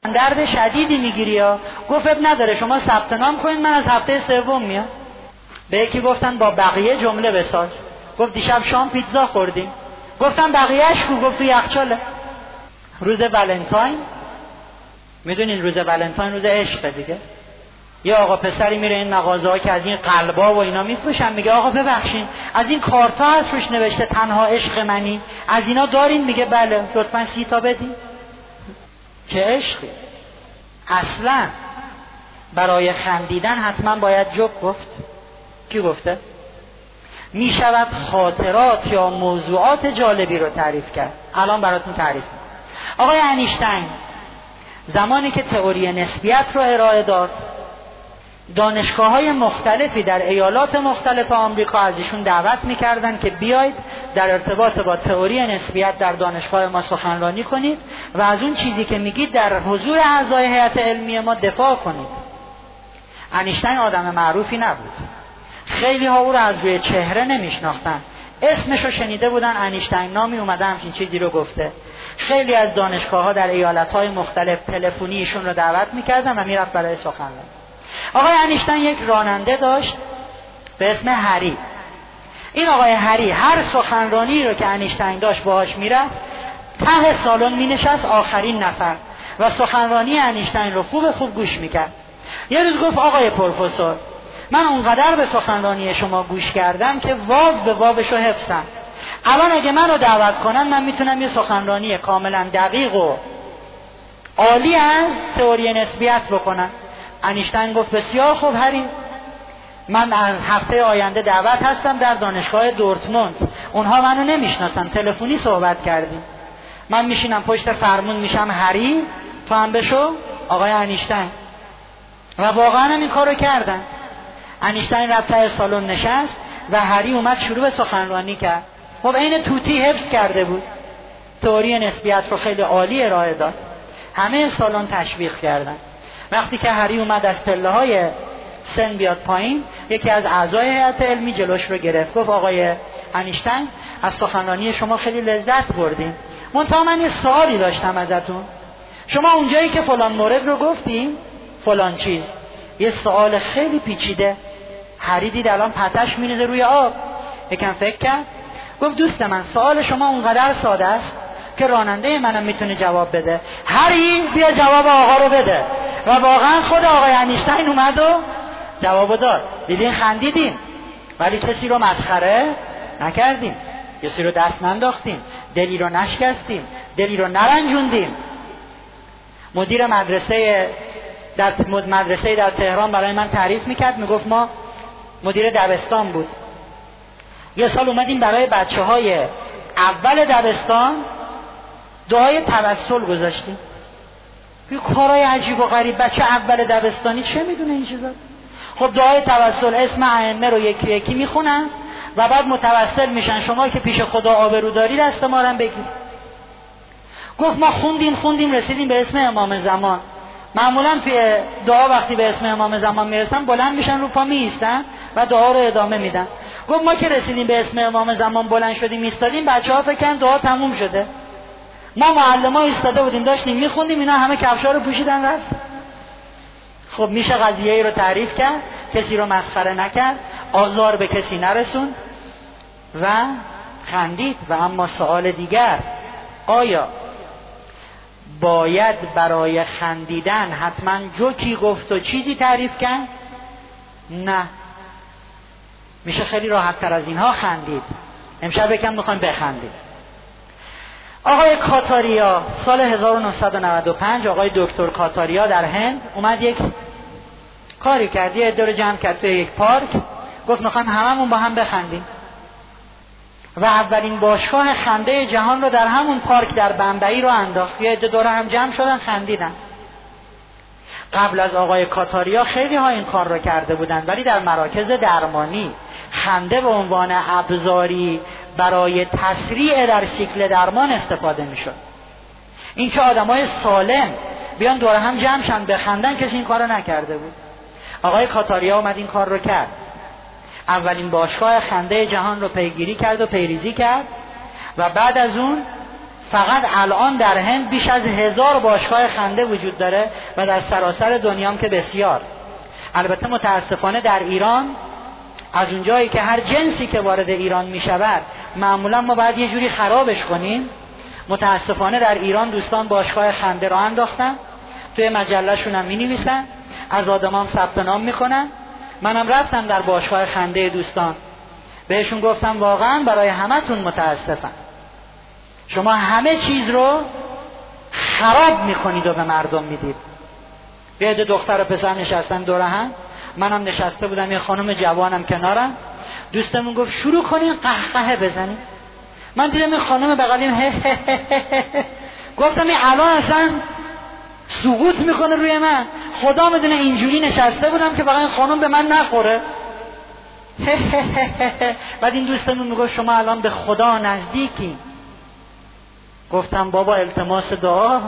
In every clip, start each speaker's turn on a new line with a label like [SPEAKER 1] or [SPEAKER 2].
[SPEAKER 1] درد شدیدی میگیری یا؟ گفت اب نداره شما ثبت نام کنید من از هفته سوم میام. به یکی گفتن با بقیه جمله بساز. گفت دیشب شام پیتزا خوردیم. گفتم بقیه‌اش کو؟ گفت تو یخچاله. روز ولنتاین، میدونین روز ولنتاین روز عشق دیگه، یه آقا پسری میره این مغازه‌ها که از این قلبا و اینا میفروشن، میگه آقا ببخشید از این کارتا هست روش نوشته تنها عشق منی، از اینا دارین؟ میگه بله. لطفاً 30 تا بدین. چه عشقی؟ اصلا برای خندیدن حتما باید جوک گفت. کی گفته؟ میشود خاطرات یا موضوعات جالبی رو تعریف کرد. الان براتون تعریف میکنم. آقای انیشتین زمانی که تئوری نسبیت رو ارائه داد، دانشگاه‌های مختلفی در ایالات مختلف آمریکا از ایشون دعوت می‌کردن که بیاید در ارتباط با تئوری نسبیت در دانشگاه ما سخنرانی کنید و از اون چیزی که میگید در حضور اعضای هیئت علمی ما دفاع کنید. انیشتین آدم معروفی نبود. خیلی ها او رو از روی چهره نمیشناختن. اسمش رو شنیده بودن، انیشتین نامی اومده همچین چیزی رو گفته. خیلی از دانشگاه‌ها در ایالت‌های مختلف تلفنی ایشون رو دعوت می‌کردن و میرفت برای سخنرانی. آقای انیشتین یک راننده داشت به اسم هری. این آقای هری هر سخنرانی رو که انیشتین داشت باهاش میرفت، ته سالن مینشست آخرین نفر و سخنرانی انیشتین رو خوب گوش میکرد. یه روز گفت آقای پروفسور من اونقدر به سخنرانی شما گوش کردم که واو به واوش رو حفظم. الان اگه من رو دعوت کنن من میتونم یه سخنرانی کاملا دقیق و عالی از تئوری نسبیت بکنم. انیشتین گفت بسیار خوب هری، من هفته آینده دعوت هستم در دانشگاه دورتموند، اونها منو نمیشناسن، تلفنی صحبت کردیم، من میشینم پشت فرمون میشم هری، تو هم بشو آقای انیشتین. و واقعا هم این کارو کردن. انیشتین رفت ته سالن نشست و هری اومد شروع به سخنرانی کرد. خب عین توتی حفظ کرده بود، تئوری نسبیت رو خیلی عالی ارائه داد. همه سالن تشویق کردن. وقتی که هری اومد از پله‌های سن بیاد پایین، یکی از اعضای هیئت علمی جلوش رو گرفت، گفت آقای انیشتین از سخنرانی شما خیلی لذت بردیم، منتها من یه سوالی داشتم ازتون. شما اونجایی که فلان مورد رو گفتیم فلان چیز، یه سوال خیلی پیچیده. هری دید الان پتش میریزه روی آب، یکم فکر کرد، گفت دوست من سوال شما اونقدر ساده است که راننده منم میتونه جواب بده. هری بیا جواب آقا رو بده. و واقعا خود آقای انیشتین اومد و جوابو داد. دیدین خندیدین ولی کسی رو مسخره نکردیم، کسی رو دست ننداختیم، دلی رو نشکستیم، دلی رو نرنجوندیم. مدیر مدرسه در تهران برای من تعریف میکرد، میگفت ما مدیر دبستان بود، یه سال اومدیم برای بچه‌های اول دبستان دعای توسل گذاشتیم. یه کارای عجیب و غریب، بچه اول دبستانی چه میدونه این چیزا؟ خب دعای توسل اسم ائمه رو یکی یکی میخونن و بعد متوسل میشن، شما که پیش خدا آبرو داری دست ما رو بگیر. گفت ما خوندیم رسیدیم به اسم امام زمان. معمولا توی دعا وقتی به اسم امام زمان میرسن بلند میشن رو پا میایستن و دعا رو ادامه میدن. گفت ما که رسیدیم به اسم امام زمان بلند شدیم ایستادیم، بچه‌ها فکر کردن دعا تموم شده. ما معلم‌ها ایستاده بودیم داشتیم میخوندیم، اینا همه کفشا رو پوشیدن رفت. خب میشه قضیه رو تعریف کرد، کسی رو مسخره نکرد، آزار به کسی نرسون و خندید. و اما سوال دیگر، آیا باید برای خندیدن حتما جوکی گفت و چیزی تعریف کرد؟ نه، میشه خیلی راحت تر از اینها خندید. امشب یکم میخوایم بخندید. آقای کاتاریا سال 1995 آقای دکتر کاتاریا در هند اومد یک کاری کرد، یه عده رو جمع کرد توی یک پارک، گفت میخوایم هممون با هم بخندیم و اولین باشگاه خنده جهان رو در همون پارک در بمبئی رو انداخت. یه عده دور هم جمع شدن خندیدن. قبل از آقای کاتاریا خیلی ها این کار رو کرده بودن، ولی در مراکز درمانی خنده به عنوان ابزاری برای تسریع در سیکل درمان استفاده میشد. این که آدمای سالم بیان دور هم جمع شن بخندن، کسی این کار رو نکرده بود. آقای کاتاریا اومد این کار رو کرد. اولین باشگاه خنده جهان رو پیگیری کرد و پیریزی کرد و بعد از اون فقط الان در هند بیش از 1000 باشگاه خنده وجود داره و در سراسر دنیا هم که بسیار. البته متاسفانه در ایران از اونجایی که هر جنسی که وارد ایران می شود معمولا ما باید یه جوری خرابش کنیم، متاسفانه در ایران دوستان باشگاه خنده را انداختن، توی مجله شون هم می نویسن، از آدمام ثبت نام می کنن. منم رفتم در باشگاه خنده دوستان، بهشون گفتم واقعا برای همتون متاسفم، شما همه چیز رو خراب می کنید و به مردم میدید. یه عده دختر و پسر نشستن دور هم، منم نشسته بودم، یه خانم جوانم کنارم، دوستمون گفت شروع کنین قهقه بزنین. من دیدم این خانم بغلیم گفتم این الان اصلا سقوط میکنه روی من، خدا میدونه اینجوری نشسته بودم که فقط این خانم به من نخوره. بعد این دوستمون میگفت شما الان به خدا نزدیکی. گفتم بابا التماس دعا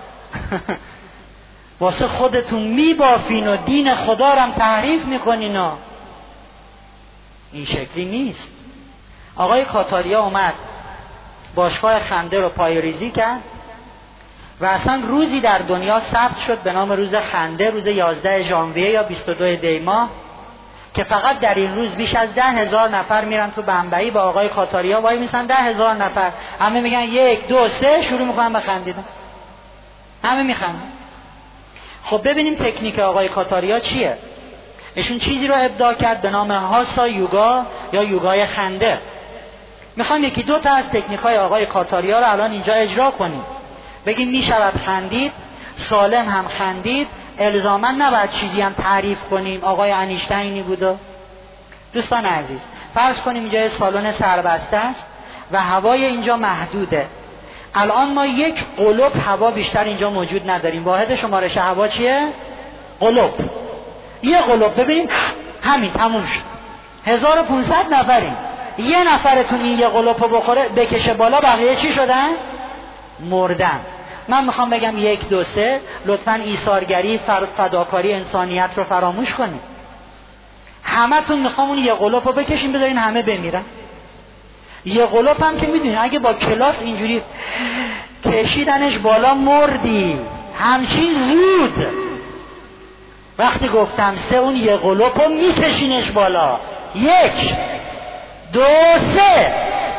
[SPEAKER 1] واسه خودتون میبافین و دین خدا رو هم تحریف میکنین و این شکلی نیست. آقای کاتاریا اومد باشگاه خنده رو پایه‌ریزی کرد و اصلا روزی در دنیا ثبت شد به نام روز خنده، روز 11 ژانویه یا 22 دی ماه، که فقط در این روز بیش از 10,000 نفر میرن تو بمبئی با آقای کاتاریا وای میسن. 10,000 نفر همه میگن 1 2 3 شروع میکنن به خندیدن، همه میخندن. خب ببینیم تکنیک آقای کاتاریا چیه. ایشون چیزی رو ابداع کرد به نام هاسا یوگا یا یوگای خنده. میخوام یکی دو تا از تکنیک های آقای کاتاریا رو الان اینجا اجرا کنیم، بگیم میشود خندید، سالم هم خندید، الزاما نباید چیزی هم تعریف کنیم آقای انیشتینی بوده. دوستان عزیز فرض کنیم اینجا سالن سربسته است و هوای اینجا محدوده. الان ما 1 قلوب هوا بیشتر اینجا موجود نداریم. واحد شمارش هوا چیه؟ قلوب. 1 قلوب ببینیم همین تموم شد. 1500 نفریم، 1 نفرتون این 1 قلوب رو بخوره بکشه بالا، بقیه چی شدن؟ مردن. من میخوام بگم 1 2 3 لطفاً ایثارگری، فداکاری، انسانیت رو فراموش کنید. همتون میخوام اون 1 قلوب رو بکشین بذارین همه بمیرن. 1 قلوب هم که میدونین اگه با کلاس اینجوری کشیدنش بالا مردی، همچین زود. وقتی گفتم 3 اون 1 قلوب رو میکشینش بالا. 1 2 3.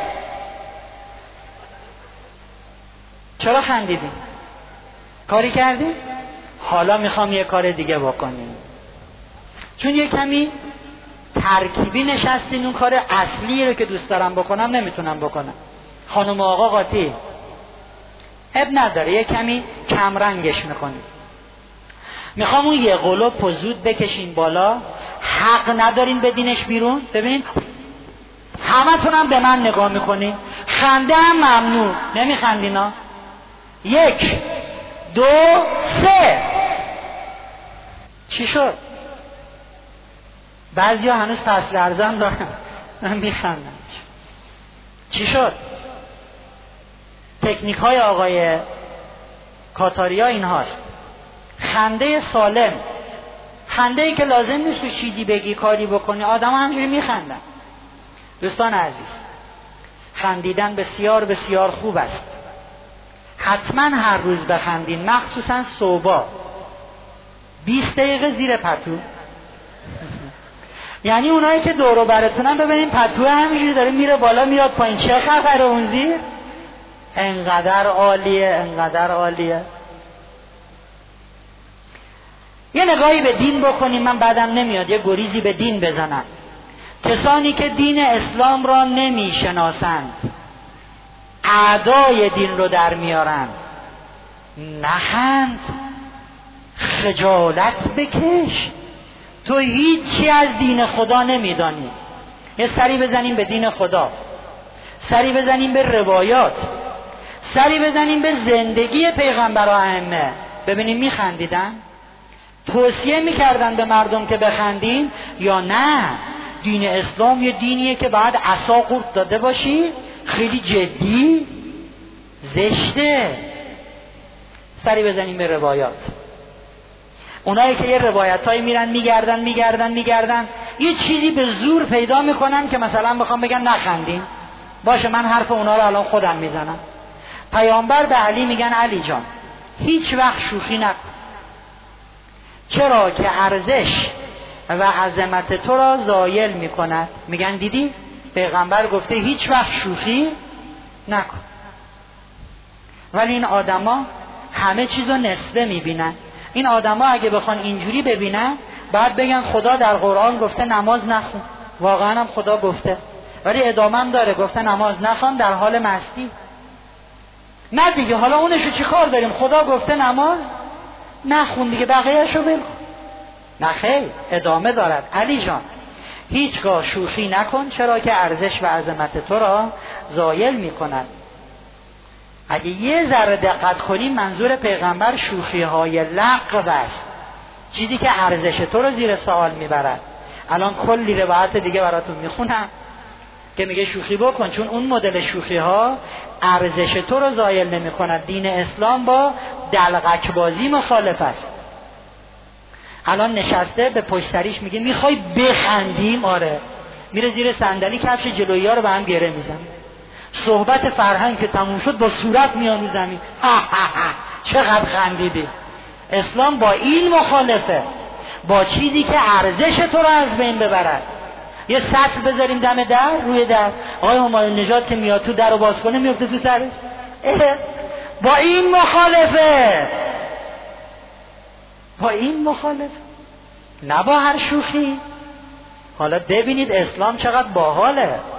[SPEAKER 1] چرا خندیدیم؟ کاری کردیم؟ حالا میخوام یه کار دیگه بکنیم، چون یه کمی ترکیبی نشستین. اون کار اصلی رو که دوست دارم بکنم نمیتونم بکنم. خانم و آقا قاطی اب نداره، یه کمی کم رنگش میکنیم. میخوام اون 1 قلوب رو زود بکشین بالا، حق ندارین بدینش بیرون. ببین همه تونم به من نگاه میکنین، خنده هم ممنوع. نمیخندینا؟ 1 2 3. چی شد؟ بعضی ها هنوز پس لرزه هم دارن میخندن. چی شد؟ تکنیک های آقای کاتاریا این هاست. خنده سالم، خنده ای که لازم نیست تو چیزی بگی کاری بکنی، آدم همجوری میخندن. دوستان عزیز خندیدن بسیار بسیار خوب است، حتما هر روز بخندین، مخصوصا صبح 20 دقیقه زیر پتو. یعنی اونایی که دور و برتونن ببینین پتو همینجوری داره میره بالا میاد پایین، چه خبره اون زیر؟ انقدر عالیه، انقدر عالیه. یه نگاهی به دین بکنیم، من بعدم نمیاد یه گریزی به دین بزنم. کسانی که دین اسلام را نمیشناسند اعدای دین رو در میارن. نخند، خجالت بکش، تو هیچی از دین خدا نمیدانی. یه سری بزنیم به دین خدا، سری بزنیم به روایات، سری بزنیم به زندگی پیغمبر و ائمه، ببینیم میخندیدن؟ توصیه میکردن به مردم که بخندین یا نه؟ دین اسلام یه دینیه که باید عصا قورت داده باشی، خیلی جدی، زشته. سری بزنیم به روایات. اونایی که یه روایتایی میرن میگردن یه چیزی به زور پیدا میکنن که مثلا بخوام بگن نخندین. باشه من حرف اونا رو الان خودم میزنم. پیامبر به علی میگن علی جان هیچ وقت شوخی نکن، چرا که ارزش و عظمت تو را زایل میکند. میگن دیدی پیغمبر گفته هیچ وقت شوخی نکن. ولی این آدما همه چیزو نسبه میبینن. این آدما اگه بخوان اینجوری ببینن بعد بگن خدا در قرآن گفته نماز نخون، واقعا هم خدا گفته، ولی ادامه هم داره گفته نماز نخوان در حال مستی. نه دیگه حالا اونشو چی کار داریم، خدا گفته نماز نخون دیگه بقیه‌شو ول کن. نه خیر، ادامه دارد. علی جان هیچگاه شوخی نکن، چرا که ارزش و عظمت تو را زایل میکند. اگه یه ذره دقت کنیم منظور پیغمبر شوخی های لغو است، چیزی که ارزش تو رو زیر سوال میبرد. الان کلی روایت دیگه براتون میخونم که میگه شوخی بکن، چون اون مدل شوخی ها ارزش تو رو زایل نمی کند. دین اسلام با دلقک بازی مخالف است. الان نشسته به پشتریش میگه میخوای بخندیم؟ آره. میره زیر صندلی کفش جلویی ها رو به هم گره میزنه. صحبت فرهنگ که تموم شد با صورت میان رو زمین. چقدر خندیدی. اسلام با این مخالفه، با چیزی که ارزش تو رو از بین ببرد. یه سطل بذاریم دم در، روی در، آقای همایون نژاد که میاد تو در رو باز کنه میفته تو سرش. با این مخالفه، با این مخالفه، نه با هر شوخی. حالا ببینید اسلام چقدر باحاله.